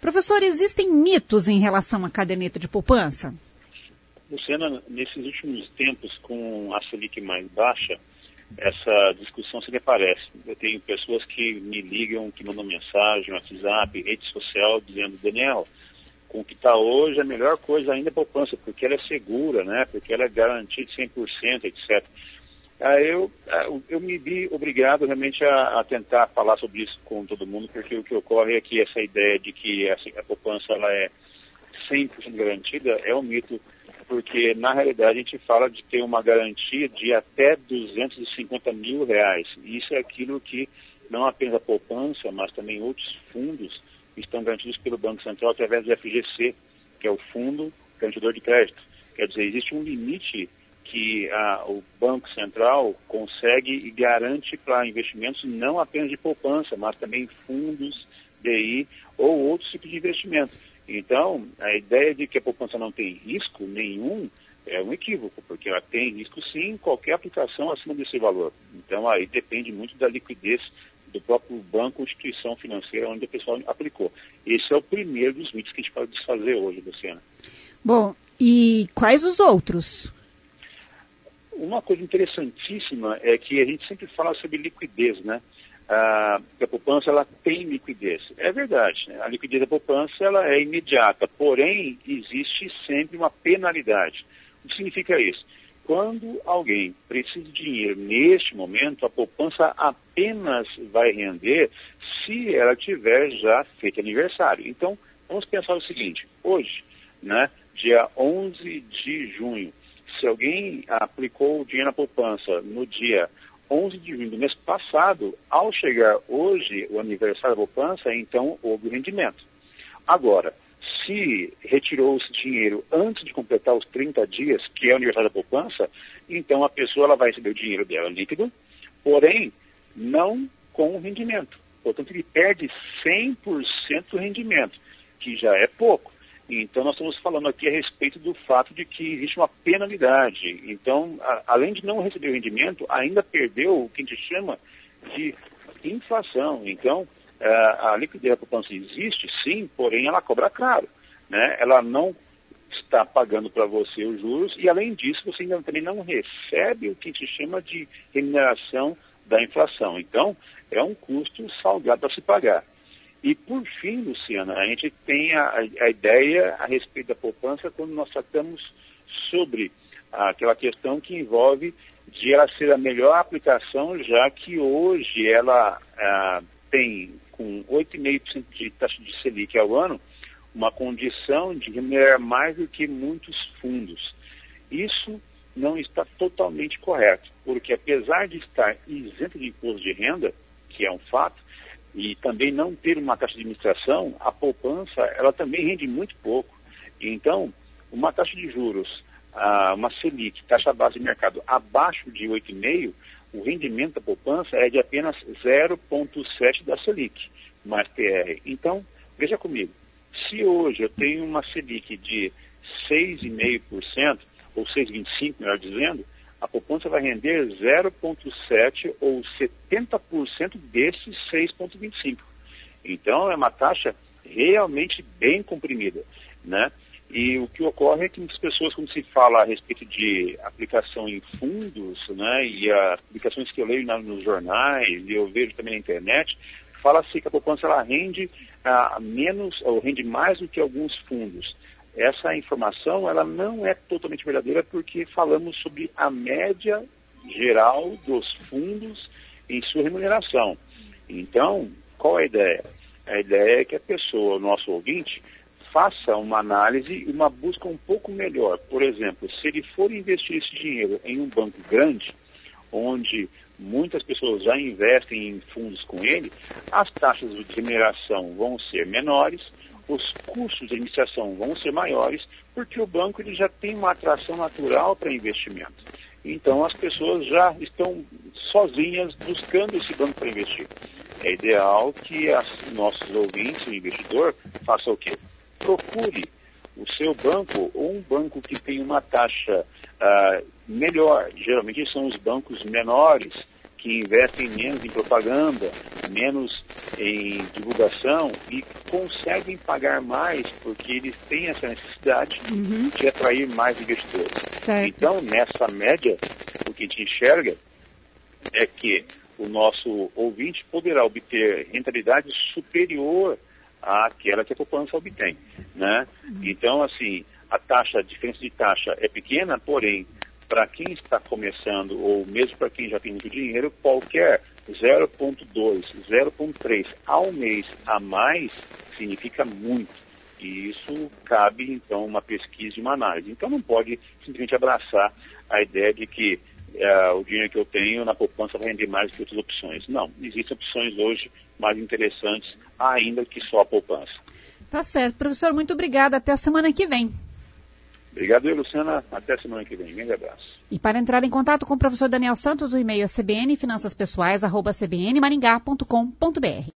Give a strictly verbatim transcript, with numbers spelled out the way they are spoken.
Professor, existem mitos em relação à caderneta de poupança? Luciana, nesses últimos tempos, com a Selic mais baixa, essa discussão se aparece. Eu tenho pessoas que me ligam, que mandam mensagem, WhatsApp, rede social, dizendo: Daniel, com o que está hoje, a melhor coisa ainda é a poupança, porque ela é segura, né? Porque ela é garantida de cem por cento, etcétera. Aí eu, eu me vi obrigado realmente a, a tentar falar sobre isso com todo mundo, porque o que ocorre é que essa ideia de que a, a poupança ela é cem por cento garantida é um mito, porque na realidade a gente fala de ter uma garantia de até duzentos e cinquenta mil reais. E isso é aquilo que não apenas a poupança, mas também outros fundos estão garantidos pelo Banco Central através do F G C, que é o Fundo Garantidor de Crédito. Quer dizer, existe um limite que a, o Banco Central consegue e garante para investimentos não apenas de poupança, mas também fundos, D I ou outros tipos de investimento. Então, a ideia de que a poupança não tem risco nenhum é um equívoco, porque ela tem risco sim em qualquer aplicação acima desse valor. Então, aí depende muito da liquidez do próprio banco ou instituição financeira onde a pessoa aplicou. Esse é o primeiro dos mitos que a gente pode desfazer hoje, Luciana. Bom, e quais os outros? Uma coisa interessantíssima é que a gente sempre fala sobre liquidez, né? Ah, a poupança ela tem liquidez. É verdade, né? A liquidez da poupança ela é imediata, porém existe sempre uma penalidade. O que significa isso? Quando alguém precisa de dinheiro neste momento, a poupança apenas vai render se ela tiver já feito aniversário. Então, vamos pensar o seguinte: hoje, né, dia onze de junho, se alguém aplicou o dinheiro na poupança no dia onze de junho do mês passado, ao chegar hoje o aniversário da poupança, então houve o rendimento. Agora, se retirou esse dinheiro antes de completar os trinta dias, que é o aniversário da poupança, então a pessoa ela vai receber o dinheiro dela líquido, porém não com o rendimento. Portanto, ele perde cem por cento do rendimento, que já é pouco. Então, nós estamos falando aqui a respeito do fato de que existe uma penalidade. Então, a, além de não receber o rendimento, ainda perdeu o que a gente chama de inflação. Então, a, a liquidez da poupança existe, sim, porém ela cobra caro, né? Ela não está pagando para você os juros e, além disso, você ainda também não recebe o que a gente chama de remuneração da inflação. Então, é um custo salgado para se pagar. E, por fim, Luciana, a gente tem a, a ideia a respeito da poupança quando nós tratamos sobre aquela questão que envolve de ela ser a melhor aplicação, já que hoje ela ah, tem, com oito vírgula cinco por cento de taxa de Selic ao ano, uma condição de remunerar mais do que muitos fundos. Isso não está totalmente correto, porque apesar de estar isento de imposto de renda, que é um fato, e também não ter uma taxa de administração, a poupança, ela também rende muito pouco. Então, uma taxa de juros, ah, uma Selic, taxa base de mercado, abaixo de oito vírgula cinco por cento, o rendimento da poupança é de apenas zero vírgula sete por cento da Selic, mais T R. Então, veja comigo, se hoje eu tenho uma Selic de seis vírgula cinco por cento, ou seis vírgula vinte e cinco por cento, melhor dizendo, a poupança vai render zero vírgula sete por cento ou setenta por cento desses seis vírgula vinte e cinco por cento. Então, é uma taxa realmente bem comprimida, né? E o que ocorre é que muitas pessoas, quando se fala a respeito de aplicação em fundos, né, e as publicações que eu leio na, nos jornais e eu vejo também na internet, fala-se que a poupança ela rende ah, menos, ou rende mais do que alguns fundos. Essa informação ela não é totalmente verdadeira porque falamos sobre a média geral dos fundos em sua remuneração. Então, qual é a ideia? A ideia é que a pessoa, o nosso ouvinte, faça uma análise e uma busca um pouco melhor. Por exemplo, se ele for investir esse dinheiro em um banco grande, onde muitas pessoas já investem em fundos com ele, as taxas de remuneração vão ser menores, os custos de administração vão ser maiores, porque o banco ele já tem uma atração natural para investimento. Então, as pessoas já estão sozinhas buscando esse banco para investir. É ideal que as, nossos ouvintes, o investidor, faça o quê? Procure o seu banco ou um banco que tem uma taxa ah, melhor. Geralmente são os bancos menores, que investem menos em propaganda, menos em divulgação e conseguem pagar mais porque eles têm essa necessidade uhum. de atrair mais investidores. Certo. Então, nessa média, o que a gente enxerga é que o nosso ouvinte poderá obter rentabilidade superior àquela que a poupança obtém, né? Uhum. Então, assim, a taxa, a diferença de taxa é pequena, porém, para quem está começando, ou mesmo para quem já tem muito dinheiro, qualquer zero vírgula dois, zero vírgula três ao mês a mais significa muito. E isso cabe, então, uma pesquisa e uma análise. Então, não pode simplesmente abraçar a ideia de que uh, o dinheiro que eu tenho na poupança vai render mais que outras opções. Não, existem opções hoje mais interessantes ainda que só a poupança. Tá certo. Professor, muito obrigada. Até a semana que vem. Obrigado, Luciana. Até semana que vem. Um grande abraço. E para entrar em contato com o professor Daniel Santos, o e-mail é c b n finanças pessoais arroba c b n maringá ponto com ponto b r.